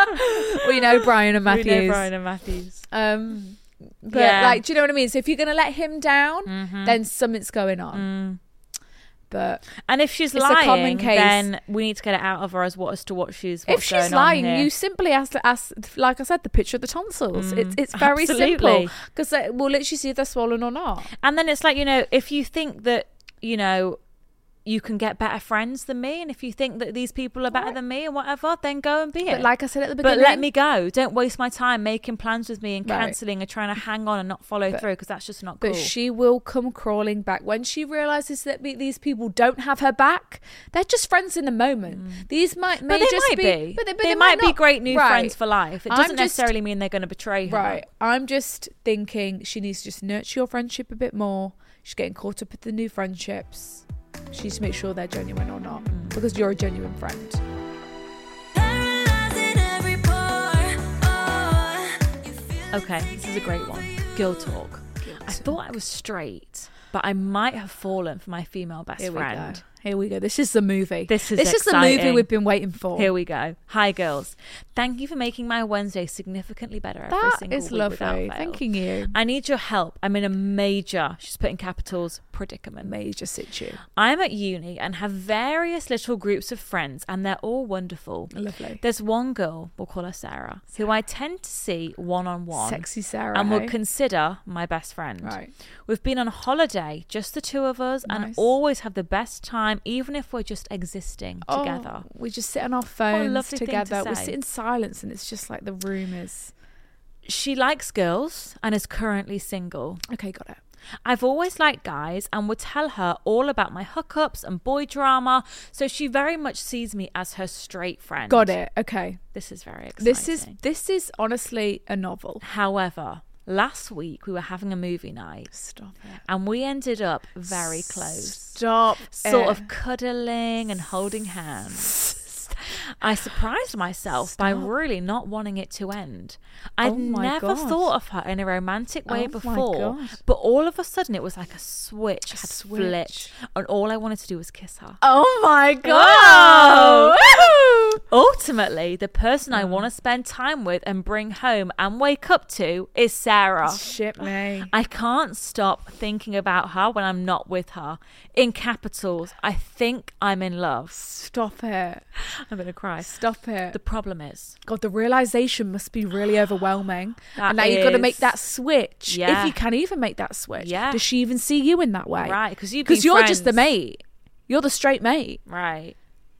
We know Brian and We Matthews. know Brian and Matthews. Um, but Yeah. like, do you know what I mean? So if you're going to let him down, Mhm. then something's going on. Mm. But And if she's It's a common lying, case. then we need to get it out of her as what as to what she's. What's if she's going lying, on here. you simply ask, ask, like I said, the picture of the tonsils. Mm, It's it's very absolutely. simple because we'll literally see if they're swollen or not. And then it's like, you know, if you think that, you know, you can get better friends than me, and if you think that these people are better Right. than me or whatever, then go and be But it. like I said at the But beginning, let me go. Don't waste my time making plans with me and Right. cancelling and trying to hang on and not follow But- through, because that's just not But cool. she will come crawling back when she realizes that be- these people don't have her back. They're just friends in the moment. These might, may but they just might be. but they, but they, they might be not. great new Right. friends for life. It I'm doesn't just- necessarily mean they're going to betray her. Right. I'm just thinking she needs to just nurture your friendship a bit more. She's getting caught up with the new friendships. She needs to make sure they're genuine or not, Mm. because you're a genuine friend. Paralyzing every pore. Oh, you feel Okay, this is a great one. Girl talk. I thought I was straight, but I might have fallen for my female best Here we friend. go. Here we go. This is the movie. This is this is the movie exciting. we've been waiting for. Here we go. Hi, girls. Thank you for making my Wednesday significantly better every That single is week lovely. without fail. Thanking you. I need your help. I'm in a major, she's put in capitals, predicament. Major situ. I'm at uni and have various little groups of friends, and they're all wonderful. Lovely. There's one girl, we'll call her Sarah, who I tend to see one-on-one. Sexy Sarah. And would hey? consider my best friend. Right. We've been on holiday, just the two of us, and Nice. always have the best time, even if we're just existing Oh, together. we just sit on our phones lovely thing to together. We say. sit in silence, and it's just like the room is. She likes girls and is currently single. Okay, got it. I've always liked guys and would tell her all about my hookups and boy drama, so she very much sees me as her straight friend. Got it. Okay. This is very exciting. This is this is honestly a novel. However, last week we were having a movie night Stop it. and we ended up very close. Stop. Sort it. of cuddling and holding hands. I surprised myself by really not wanting it to end. I'd Oh my never God. thought of her in a romantic way Oh my before, God. but all of a sudden it was like a switch had switch. flipped, and all I wanted to do was kiss her. Oh my Whoa. god! Ultimately, the person Mm. I want to spend time with and bring home and wake up to is Sarah. Shit me. I can't stop thinking about her when I'm not with her. In capitals, I think I'm in love. Stop it. I'm going to cry. Stop it. The problem is, God, the realization must be really overwhelming. That and now you've got to is- make that switch. Yeah. If you can even make that switch. Yeah. Does she even see you in that way? Right, 'cause you've Because been you're just the friends. mate. You're the straight mate. right,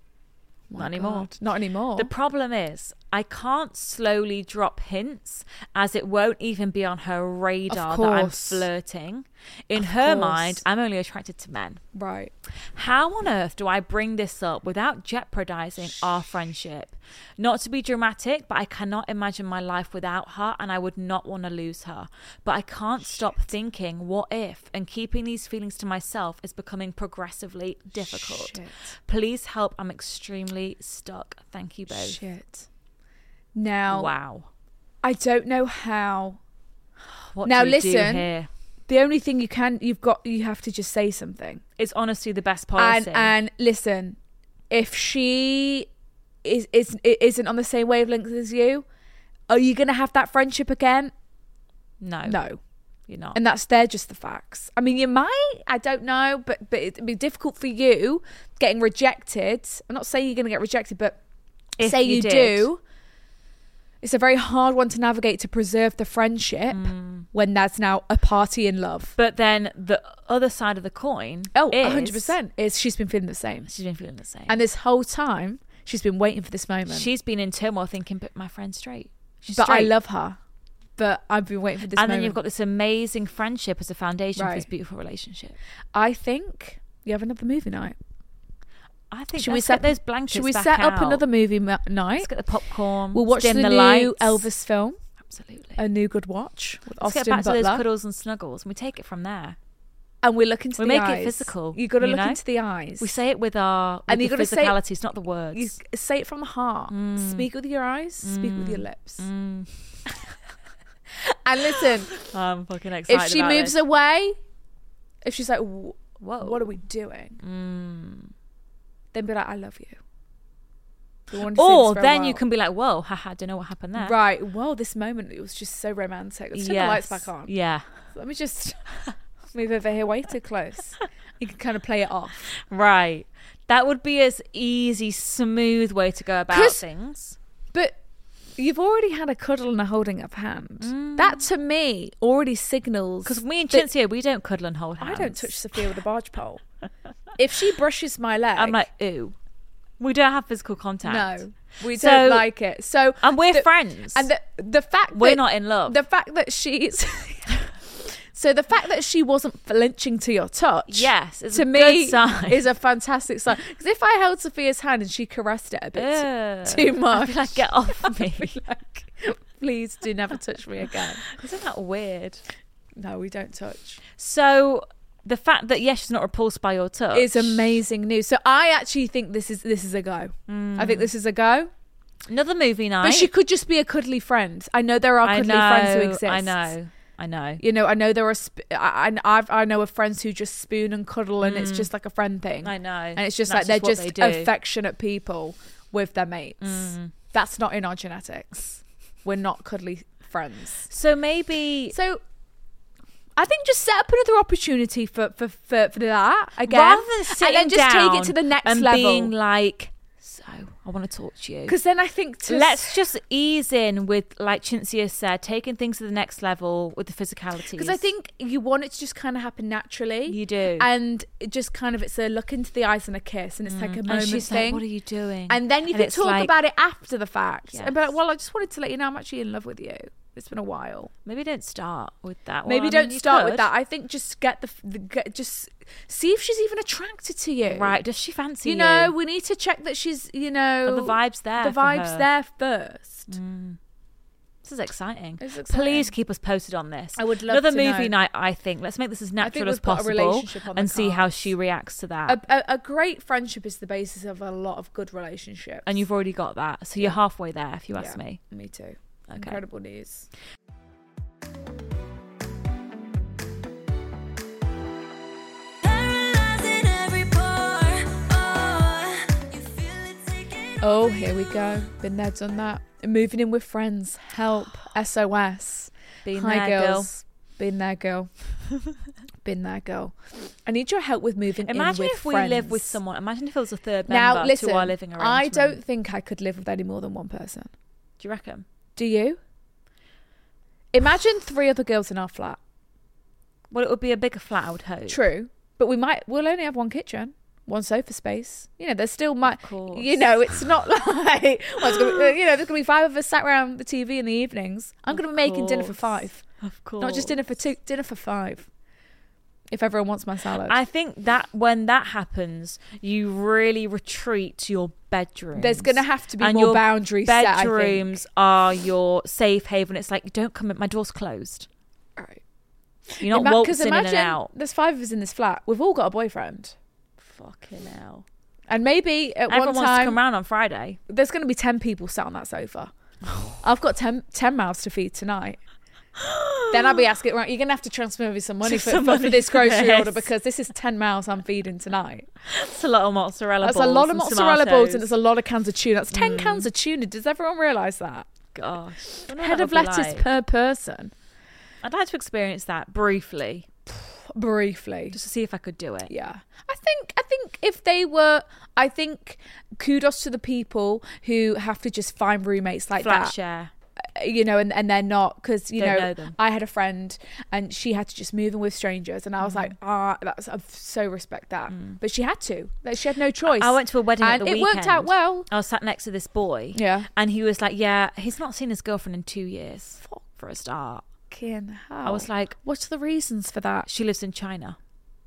My not anymore. God. Not anymore. The problem is, I can't slowly drop hints, as it won't even be on her radar Of that I'm course. flirting. In Of her course. mind, I'm only attracted to men. right. How on earth do I bring this up without jeopardizing our friendship? Not to be dramatic, but I cannot imagine my life without her, and I would not want to lose her. But I can't stop thinking, what if? And keeping these feelings to myself is becoming progressively difficult. Shit. Please help. I'm extremely stuck. Thank you both. Shit. Now, Wow. I don't know how. What Now do we do listen, here? The only thing you can, you've got, you have to just say something. It's honestly the best And policy. and listen, if she is is isn't on the same wavelength as you, are you gonna have that friendship again? no, No. you're not. And that's they're just the facts. I mean, you might, I don't know, but but it'd be difficult for you getting rejected. I'm not saying you're gonna get rejected, but If say you you, did. do. It's a very hard one to navigate to preserve the friendship Mm. when there's now a party in love. But then the other side of the coin, Oh, is one hundred percent is she's been feeling the same. she's been feeling the same. And this whole time, she's been waiting for this moment. She's been in turmoil thinking, but my friend's straight. She's but I straight. love her. But I've been waiting for this And moment. then you've got this amazing friendship as a foundation for this Right. beautiful relationship. I think you have another movie night. I think Should let's we set get those blankets Should we back set up out. another movie ma- night? Let's get the popcorn. We'll watch dim the, the, new lights. Elvis film, Absolutely. A New Good Watch with Let's Austin get back Butler, to those cuddles and snuggles, and we take it from there. and we look into We the make it eyes. physical, You got to you look know? into the eyes. We say it with our with And you the gotta say- physicality, it's not the words. You say it from the heart. Mm. Speak with your eyes. Speak with your lips. Mm. And listen, I'm fucking excited. if she about moves this. away, if she's like, "Wh- Whoa. "What are we doing?" Mm. Then be like, "I love you." We wanted to say Or this for a then you while. can be like, whoa, haha, don't know what happened there. Right. Well, this moment, it was just so romantic. Let's turn the lights back on. Yeah. Let me just move over here way too close. You can kind of play it off. Right. That would be as easy, smooth way to go about 'Cause- things. But you've already had a cuddle and a holding of hand. That to me already signals. Because me and that- Chintzia, we don't cuddle and hold hands. I don't touch Sophia with a barge pole. if she brushes my leg, I'm like, ew. We don't have physical contact. no, we So- don't like it. So And we're the- friends. And the the fact We're that, not in love. The fact that she's so the fact that she wasn't flinching to your touch, Yes, it's to a me good sign. is a fantastic sign. Because if I held Sophia's hand and she caressed it a bit Ugh. too much, I'd be like, get off me. I'd be like, please do never touch me again. Isn't that weird? No, we don't touch. So the fact that yes, she's not repulsed by your touch Is amazing news. So I actually think this is this is a go. I think this is a go. Another movie night. But she could just be a cuddly friend. I know there are I cuddly know, friends who exist. I know. I know. You know, I know there are. Sp- I, I I've, I know of friends who just spoon and cuddle, and it's just like a friend thing. I know. and it's just That's like they're just what just they do. affectionate people with their mates. That's not in our genetics. We're not cuddly friends. So maybe So I think just set up another opportunity for for for, for that again, rather than sitting and then just take down it to the next and level. being like, so I want to talk to you. Because then I think to Let's just ease in with, like Cinzia said, taking things to the next level with the physicalities. Because I think you want it to just kind of happen naturally. You do. And it just kind of, it's a look into the eyes and a kiss, and it's like a moment and she's thing. like, what are you doing? And then you And can it's talk like- about it after the fact. And be Yes. like, well, I just wanted to let you know I'm actually in love with you. It's been a while. Maybe don't start with that. Well, Maybe I mean, don't you start with could. that. I think just get the, the get, just see if she's even attracted to you. Right? Does she fancy You you? know, we need to check that she's, you know, Are the vibes there The for vibes her? there first. This is exciting. It's exciting. Please keep us posted on this. I would love Another to movie know. night. I think let's make this as think natural as we've got a possible relationship on the and see how cards. she reacts to that. A, a, a great friendship is the basis of a lot of good relationships. and you've already got that, so you're halfway there. If you ask Yeah, me. Me too. Okay. Incredible news. Paralyzing every pore. Oh, you feel it taking Oh, here we go. Been there, done that. Moving in with friends. Help. S O S. Been Hi, there, girl. girls. Been there, girl. Been there, girl. I need your help with moving Imagine in with if we friends. live with someone. Imagine if it was a third member Now, listen, to our living arrangement. I don't think I could live with any more than one person. Do you reckon? Do you? Imagine three other girls in our flat. Well, it would be a bigger flat, I would hope. True. But we might, we'll only have one kitchen, one sofa space. You know, there's still my, course. you know, it's not like, well, it's gonna be, you know, there's going to be five of us sat around the T V in the evenings. I'm going to be making dinner for course. five. Of course. Not just dinner for two, dinner for five. If everyone wants my salad. I think that when that happens, you really retreat to your bedroom. There's going to have to be and more your boundaries set, I think. Bedrooms are your safe haven. It's like, you don't come in, my door's closed. Right. You're not Ima- 'cause waltzing in imagine and out. There's five of us in this flat. We've all got a boyfriend. Fucking hell. And maybe at Everyone one wants to time, come round on Friday. there's going to be ten people sat on that sofa. I've got ten, ten mouths to feed tonight. Then I'll be asking, right, you're going to have to transfer me some money for, Some for, money for this for grocery this. order because this is ten mouths I'm feeding tonight. That's a lot of mozzarella That's balls. a lot of and mozzarella balls tomatoes. and there's a lot of cans of tuna. That's ten cans of tuna. Does everyone realise that? Gosh. I wonder what Head that of would be lettuce like. per person. I'd like to experience that briefly, Briefly. just to see if I could do it. Yeah. I think I think if they were I think kudos to the people who have to just find roommates like Flat that. share. Uh, You know, and, and they're not because you Don't know, know them. I had a friend and she had to just move in with strangers, and I was like, ah, that's I so respect that, but she had to. Like, she had no choice. I went to a wedding and at the it weekend. worked out well. I was sat next to this boy. Yeah. And he was like, yeah, he's not seen his girlfriend in two years, for a start. Fucking hell. I was like, what's the reasons for that? she lives in China.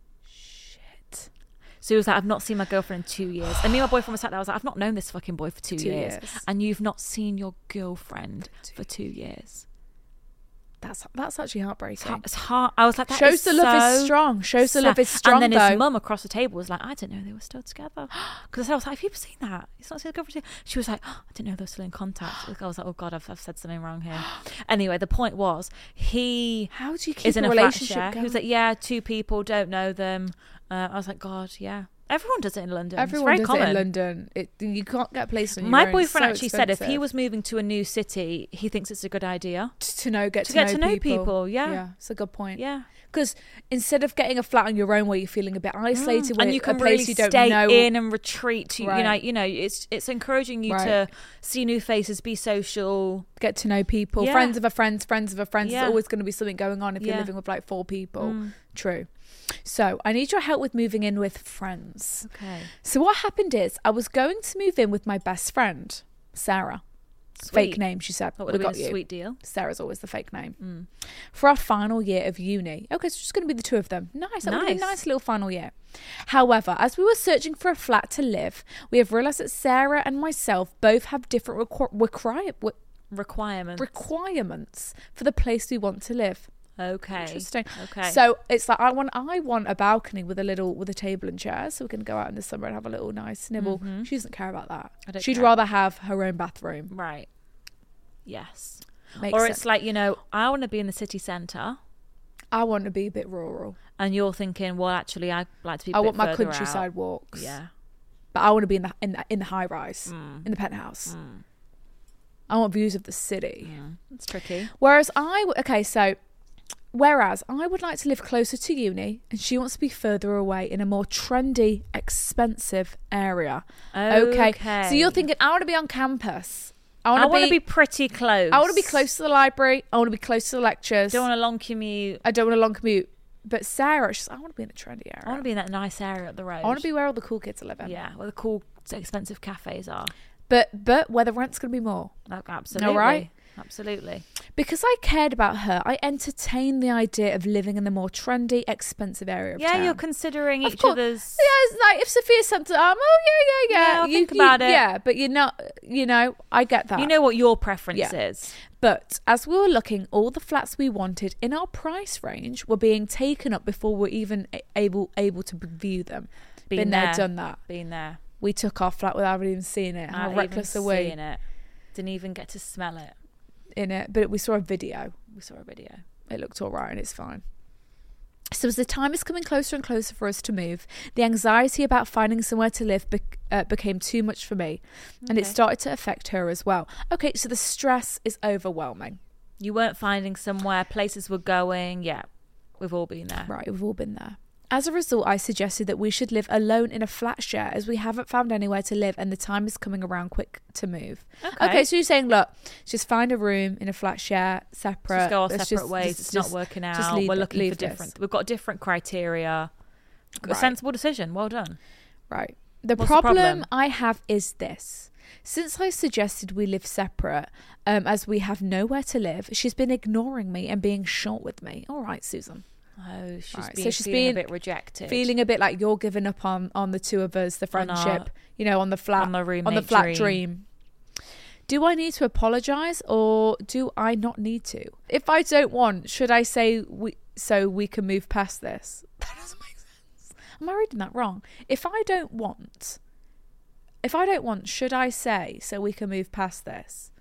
Shit. So he was like, I've not seen my girlfriend in two years. And me and my boyfriend was sat there. I was like, I've not known this fucking boy for two, Two years. years. And you've not seen your girlfriend for two years. That's that's actually It's heartbreaking. hard. It's hard. I was like, that Shows is the love is so strong. Shows the love sad. is strong. And then though. his mum across the table was like, I didn't know they were still together. Because I was like, have you ever seen that? He's not seen his girlfriend. She was like, oh, I didn't know they were still in contact. I was like, oh God, I've, I've said something wrong here. Anyway, the point was, he How do you keep is in a a flat relationship share. going? He was like, yeah, two people, don't know them. Uh, I was like, God, yeah. Everyone does it in London. Everyone it's does very common. it in London. It, you can't get a place on your My own. boyfriend It's so actually said if he expensive. was moving to a new city, he thinks it's a good idea. T- to know get To to, get know, to know people. people, yeah. yeah, it's a good point. Yeah. Because instead of getting a flat on your own where you're feeling a bit isolated, where and you can a place really you don't stay know, in and retreat to, you know, Right. you know, it's it's encouraging you Right. to see new faces, be social. get to know people, Yeah. friends of a friends, friends of a friends. Yeah. There's always going to be something going on if you're Yeah. living with like four people. True. So I need your help with moving in with friends. Okay. So what happened is I was going to move in with my best friend, Sarah. Sweet. Fake name, she said. That We would have got been a you. sweet deal. Sarah's always the fake name. Mm. For our final year of uni. Okay, so it's just going to be the two of them. Nice. That would be a Nice. nice little final year. However, as we were searching for a flat to live, we have realised that Sarah and myself both have different requ- require- re- Requirements. requirements for the place we want to live. Okay. Interesting. Okay. So it's like I want I want a balcony with a little with a table and chairs, so we can go out in the summer and have a little nice nibble. Mm-hmm. She doesn't care about that. I don't She'd care. rather have her own bathroom. Right. Yes. Makes or sense. it's like, you know, I want to be in the city centre, I want to be a bit rural. and you're thinking, well, actually, I'd like to be. a I bit want my further countryside out. walks. Yeah. But I want to be in the in the, in the high rise, Mm. in the penthouse. I want views of the city. It's tricky. Whereas I w- okay, so whereas I would like to live closer to uni, and she wants to be further away in a more trendy, expensive area. Okay. So you're thinking, I want to be on campus. I I want want to to be pretty close. I want to be close to the library. I want to be close to the lectures. Don't want a long commute. I don't want a long commute. But Sarah, she's, I want to be in a trendy area. I want to be in that nice area up the road. I want to be where all the cool kids are living. Yeah, where the cool, expensive cafes are. But but where the rent's going to be more. Like, absolutely. right? Absolutely. Because I cared about her, I entertained the idea of living in the more trendy, expensive area of Yeah, town. you're considering Of each course. other's. Yeah, it's like if Sophia said to um, oh yeah, yeah, yeah. Yeah, I'll you, think you- about it. Yeah, but you're not, you know, I get that. You know what your preference Yeah. is. But as we were looking, all the flats we wanted in our price range were being taken up before we were even a- able able to view them. Been Been there, there. done that. Being there. We took our flat without even seeing it. How Not reckless even are we seeing it. Didn't even get to smell it. in it? But we saw a video. We saw a video. It looked all right and it's fine. So as the time is coming closer and closer for us to move, the anxiety about finding somewhere to live bec- uh, became too much for me. And it Okay. started to affect her as well. Okay, so the stress is overwhelming. You weren't finding somewhere, places were going. Yeah, we've all been there. Right, we've all been there. As a result, I suggested that we should live alone in a flat share as we haven't found anywhere to live and the time is coming around quick to move. Okay. Okay, so you're saying, look, just find a room in a flat share, separate. Just go our Let's separate just- ways. just- it's just- not working out. just leave We're it- looking leave for this. different. We've got different criteria. A Right. sensible decision. Well done. Right. The What's the problem, problem? I have is this. Since I suggested we live separate, um, as we have nowhere to live, she's been ignoring me and being short with me. All right, Susan. Oh, she's Right, been so she's feeling been a bit rejected. Feeling a bit like you're giving up on, on the two of us, the On our- friendship, you know, on the flat, on the on the roommate flat dream. dream. Do I need to apologise or do I not need to? If I don't want, should I say we so we can move past this? That doesn't make sense. Am I reading that wrong? If I don't want, if I don't want, should I say so we can move past this?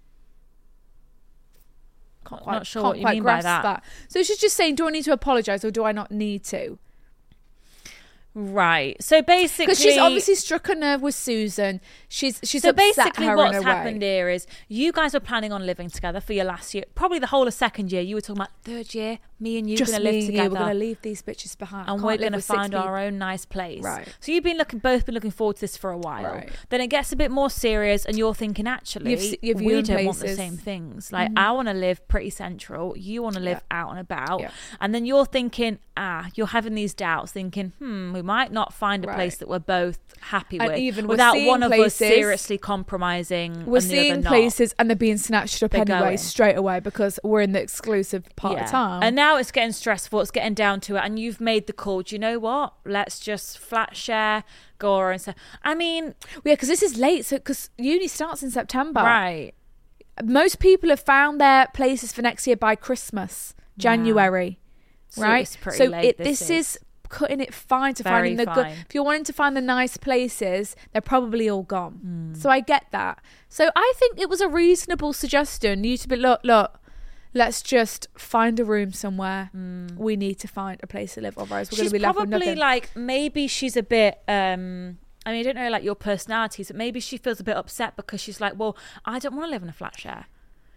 Can't Not- quite, not sure can't what you quite mean by grasp that. So she's just saying, do I need to apologise or do I not need to? Right. So basically, Because she's obviously struck a nerve with Susan. She's she's so upset basically, her what's in a way. happened here is you guys were planning on living together for your last year, probably the whole of second year. You were talking about third year, me and you Just going me to live and you, together. we're going to leave these bitches behind. and Can't we're live going to with six find our people. own nice place. Right. So you've been looking, both been looking forward to this for a while. Right. Then it gets a bit more serious, and you're thinking, actually, You've se- you're we viewing don't want the places. same things. Like I want to live pretty central. You want to live Yeah. out and about. Yeah. And then you're thinking, ah, you're having these doubts, thinking, hmm, we might not find a Right. place that we're both happy And with, even we're without seeing one of us places- seriously compromising. We're and the other seeing not. places and they're being snatched up They're anyway, going. straight away, because we're in the exclusive part Yeah. of town. And now it's getting stressful. It's getting down to it, and you've made the call. Do you know what? Let's just flat share, go our own stuff. I mean, yeah, because this is late, so because uni starts in September. right? Most people have found their places for next year by Christmas, January, So right? it's pretty so late, it, this this is. is cutting it fine to Very finding the good. fine. If you're wanting to find the nice places, they're probably all gone. Hmm. So I get that. So I think it was a reasonable suggestion. You to be look, look. Let's just find a room somewhere. We need to find a place to live, otherwise we're going Hmm. She's to be left with probably nothing. like, maybe she's a bit. um I mean, I don't know, like your personalities, but maybe she feels a bit upset because she's like, well, I don't want to live in a flat share.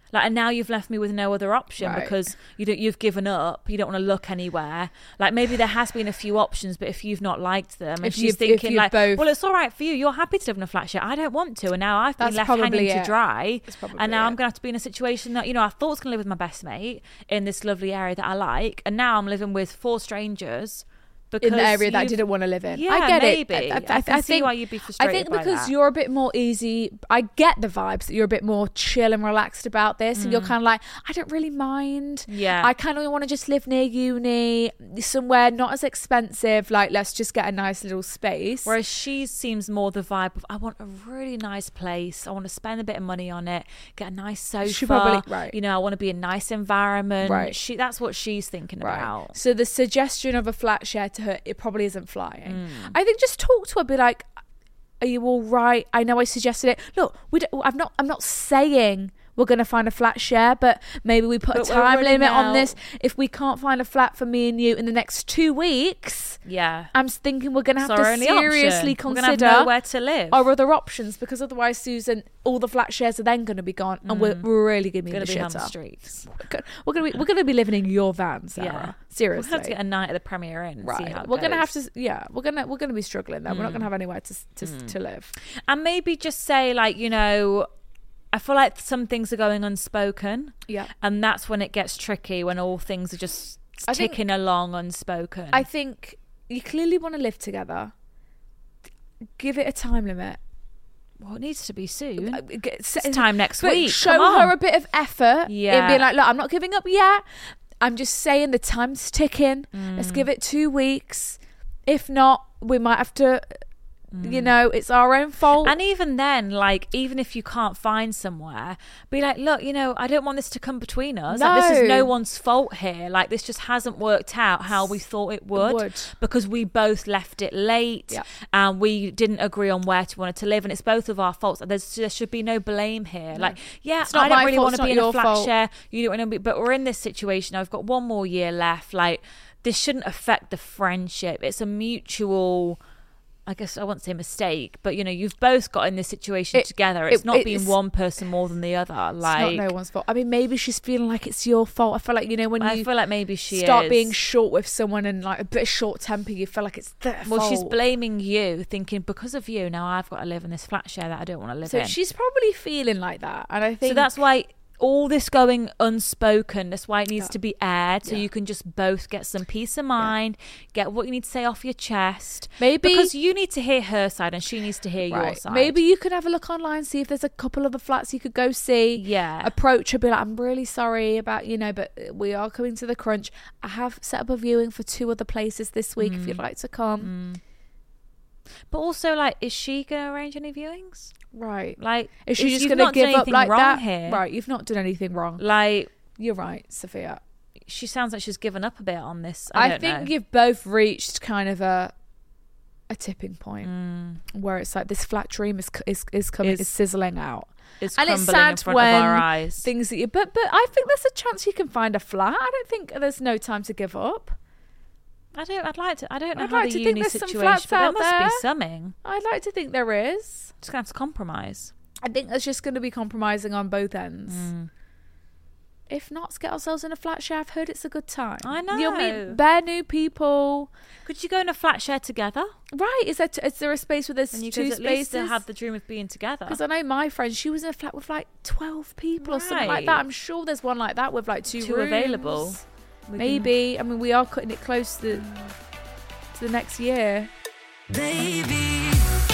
Like, and now you've left me with no other option Right. because you don't, you've given up. You don't want to look anywhere. Like, maybe there has been a few options, but if you've not liked them, and If she's you've- if thinking you've like, both- well, it's all right for you. You're happy to live in a flat share. I don't want to, and now I've been That's left probably hanging to it. dry. That's probably And now I'm it. going to have to be in a situation that, you know, I thought I was going to live with my best mate in this lovely area that I like, and now I'm living with four strangers. Because in the area that I you've- didn't want to live in. Yeah, I get maybe. it. I, I, can see why you'd be frustrated I think by because that. you're a bit more easy. I get the vibes that you're a bit more chill and relaxed about this, and you're kind of like, I don't really mind. Yeah. I kind of want to just live near uni, somewhere not as expensive. Like, let's just get a nice little space. Whereas she seems more the vibe of, I want a really nice place. I want to spend a bit of money on it, get a nice sofa. She probably- right. You know, I want to be in a nice environment. Right. She that's what she's thinking about. So the suggestion of a flat share to her, it probably isn't flying. Mm. I think just talk to her, be like, "Are you all right? I know I suggested it. Look, we don't, I've not. I'm not saying we're going to find a flat share, but maybe we put But a we're time running limit on out. this. If we can't find a flat for me and you in the next two weeks, Yeah. I'm thinking we're going to have It's our to only seriously option. We're gonna have consider nowhere to live. our other options, because otherwise, Susan, all the flat shares are then going to be gone, and we're really going to be in Going the to be on shitter. the streets. We're going to be we're going to be living in your van, Sarah. Yeah. Seriously. We'll have to get a night at the premiere in. And see Right, how it we're gonna have goes. to. Yeah, we're gonna we're gonna be struggling there. We're not Mm. gonna have anywhere to to, Mm. to live. And maybe just say, like, you know, I feel like some things are going unspoken. Yeah. And that's when it gets tricky, when all things are just I think- ticking along unspoken. I think you clearly want to live together. Give it a time limit. Well, it needs to be soon. Uh, get- It's time next but week. Show Come on. her a bit of effort. Yeah. In being like, look, I'm not giving up yet. I'm just saying the time's ticking. Let's Mm. give it two weeks. If not, we might have to. Mm. You know, it's our own fault. And even then, like, even if you can't find somewhere, be like, look, you know, I don't want this to come between us. Like, this is No. no one's fault here. Like, this just hasn't worked out how we thought it would, would. because we both left it late Yeah. and we didn't agree on where to want it to live, and it's both of our faults. There's, there should be no blame here. Like, yeah, It's not I don't my really fault, want it's to be not in a your flat fault. share. You don't want to be, but we're in this situation. I've got one more year left. Like, this shouldn't affect the friendship. It's a mutual, I guess I won't say mistake, but you know, you've both got in this situation It- together. It's it- not it's- being one person more than the other. Like, it's not no one's fault. I mean, maybe she's feeling like it's your fault. I feel like, you know, when I you feel like maybe she start is. being short with someone and like a bit of short temper, you feel like it's their Well, fault. she's blaming you, thinking because of you now I've got to live in this flat share that I don't want to live So in. she's probably feeling like that, and I think So that's why all this going unspoken, that's why it needs Yeah. to be aired, so Yeah. you can just both get some peace of mind, get what you need to say off your chest. Maybe- because you need to hear her side and she needs to hear your Right. side. Maybe you could have a look online, see if there's a couple of the flats you could go see. Yeah. Approach her, be like, I'm really sorry about, you know, but we are coming to the crunch. I have set up a viewing for two other places this week if you'd Mm. like to come. But also, like, is she going to arrange any viewings? Right. Like, Is she just you've going to not done give up anything like wrong that? here? Right. You've not done anything wrong. Like, You're right, Sophia. she sounds like she's given up a bit on this. I, I, don't think know. you've both reached kind of a a tipping point Mm. where it's like this flat dream is is is coming, Is- is sizzling out. It's And it's crumbling in sad front when of our eyes. things that you but but I think there's a chance you can find a flat. I don't think there's no time to give up. I don't. I'd like to. I don't know I'd how like the to think uni there's some situation, flats but there out must there. be something. I'd like to think there is. Just gonna have to compromise. I think there's just going to be compromising on both ends. Mm. If not, let's get ourselves in a flat share. I've heard it's a good time. I know. You'll meet bare new people. Could you go in a flat share together? Right? Is there t- is there a space where there's And you two could at least spaces? have the dream of being together. Because I know my friend, she was in a flat with like twelve people or something like that. Right. I'm sure there's one like that with like two, Two rooms. available. We Maybe. I mean, we are cutting it close to the, to the next year. Baby.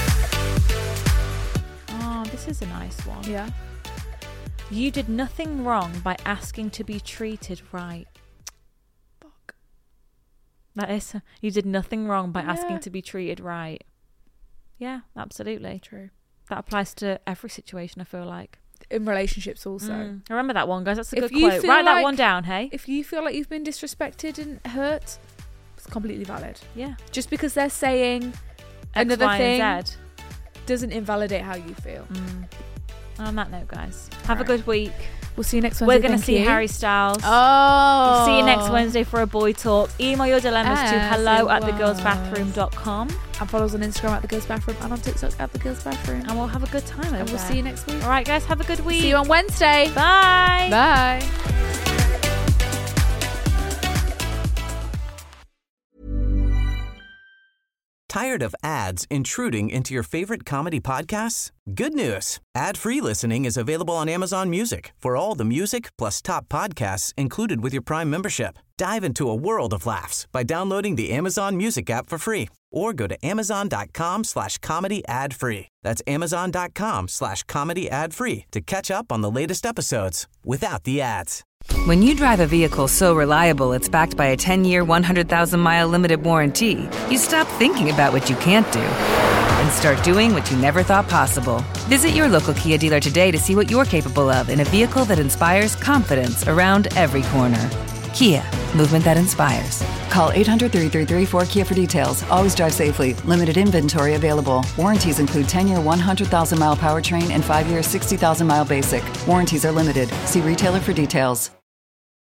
Oh, this is a nice one. Yeah. You did nothing wrong by asking to be treated right. Fuck. That is, you did nothing wrong by Yeah. asking to be treated right. Yeah, absolutely. True. That applies to every situation, I feel like. In relationships also. Mm. Remember that one, guys. That's a If good you quote. feel Write that like- one down, hey? If you feel like you've been disrespected and hurt, it's completely valid. Yeah. Just because they're saying X, another Y, thing and Z. doesn't invalidate how you feel. Mm. On that note, guys, have a good week. We'll see you next We're Wednesday. going to Thank see you. Harry Styles. Oh. See you next Wednesday for a boy talk. Email your dilemmas to As hello it at the girls was. bathroom dot com. And follow us on Instagram at The Girls Bathroom and on TikTok at The Girls Bathroom. And we'll have a good time over And we'll there. see you next week. All right, guys, have a good week. See you on Wednesday. Bye. Bye. Tired of ads intruding into your favorite comedy podcasts? Good news. Ad-free listening is available on Amazon Music for all the music plus top podcasts included with your Prime membership. Dive into a world of laughs by downloading the Amazon Music app for free or go to amazon.com slash comedy ad free. That's amazon.com slash comedy ad free to catch up on the latest episodes without the ads. When you drive a vehicle so reliable it's backed by a ten-year, one hundred thousand mile limited warranty, you stop thinking about what you can't do and start doing what you never thought possible. Visit your local Kia dealer today to see what you're capable of in a vehicle that inspires confidence around every corner. Kia, movement that inspires. Call eight hundred, three three three, four K I A for details. Always drive safely. Limited inventory available. Warranties include ten-year, one hundred thousand mile powertrain and five-year, sixty thousand mile basic. Warranties are limited. See retailer for details.